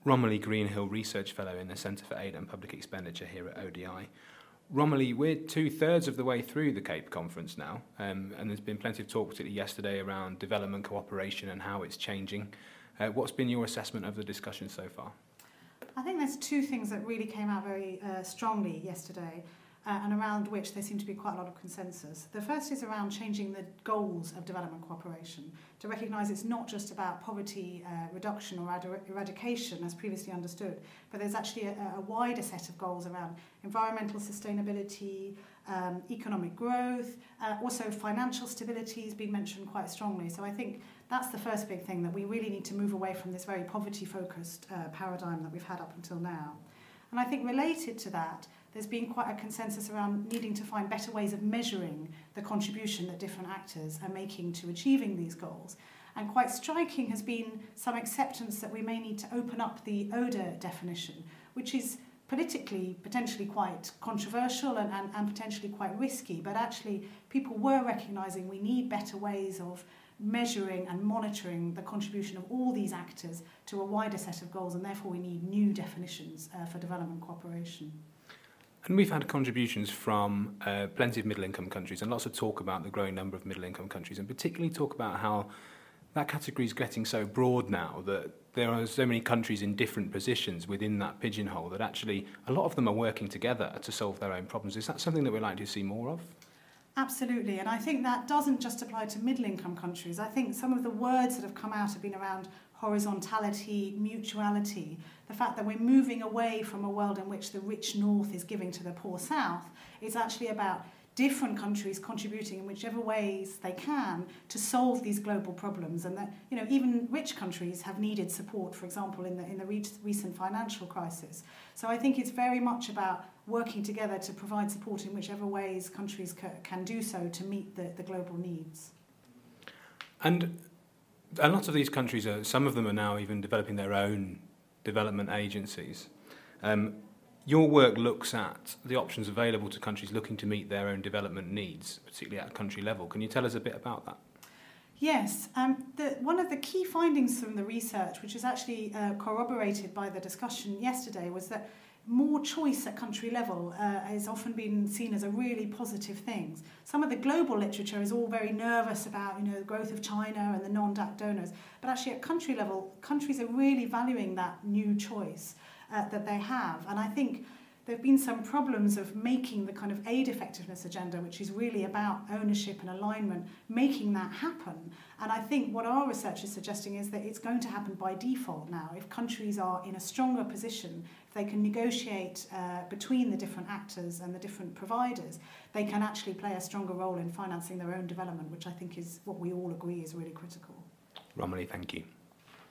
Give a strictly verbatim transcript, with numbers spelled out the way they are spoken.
Romilly Greenhill, Research Fellow in the Centre for Aid and Public Expenditure here at O D I. Romilly, we're two-thirds of the way through the CAPE conference now, um, and there's been plenty of talk, particularly yesterday, around development cooperation and how it's changing. Uh, what's been your assessment of the discussion so far? I think there's two things that really came out very uh, strongly yesterday, uh, and around which there seemed to be quite a lot of consensus. The first is around changing the goals of development cooperation, to recognise it's not just about poverty uh, reduction or erad- eradication as previously understood, but there's actually a, a wider set of goals around environmental sustainability, um, economic growth, uh, also financial stability has been mentioned quite strongly. So I think that's the first big thing, that we really need to move away from this very poverty-focused uh, paradigm that we've had up until now. And I think related to that, there's been quite a consensus around needing to find better ways of measuring the contribution that different actors are making to achieving these goals. And quite striking has been some acceptance that we may need to open up the O D A definition, which is politically potentially quite controversial and, and, and potentially quite risky, but actually people were recognising we need better ways of measuring and monitoring the contribution of all these actors to a wider set of goals, and therefore we need new definitions uh, for development cooperation. And we've had contributions from uh, plenty of middle-income countries and lots of talk about the growing number of middle-income countries, and particularly talk about how that category is getting so broad now that there are so many countries in different positions within that pigeonhole that actually a lot of them are working together to solve their own problems. Is that something that we'd like to see more of? Absolutely, and I think that doesn't just apply to middle-income countries. I think some of the words that have come out have been around horizontality, mutuality, the fact that we're moving away from a world in which the rich north is giving to the poor south. It's actually about different countries contributing in whichever ways they can to solve these global problems, and that, you know, even rich countries have needed support, for example, in the in the re- recent financial crisis. So I think it's very much about working together to provide support in whichever ways countries ca- can do so to meet the, the global needs. And a lot of these countries, are, some of them are now even developing their own development agencies. Um, your work looks at the options available to countries looking to meet their own development needs, particularly at country level. Can you tell us a bit about that? Yes, um, the, one of the key findings from the research, which is actually uh, corroborated by the discussion yesterday, was that more choice at country level uh, has often been seen as a really positive thing. Some of the global literature is all very nervous about, you know, the growth of China and the non-D A C donors, but actually at country level, countries are really valuing that new choice uh, that they have. And I think there have been some problems of making the kind of aid effectiveness agenda, which is really about ownership and alignment, making that happen. And I think what our research is suggesting is that it's going to happen by default now. If countries are in a stronger position, if they can negotiate uh, between the different actors and the different providers, they can actually play a stronger role in financing their own development, which I think is what we all agree is really critical. Romilly, thank you.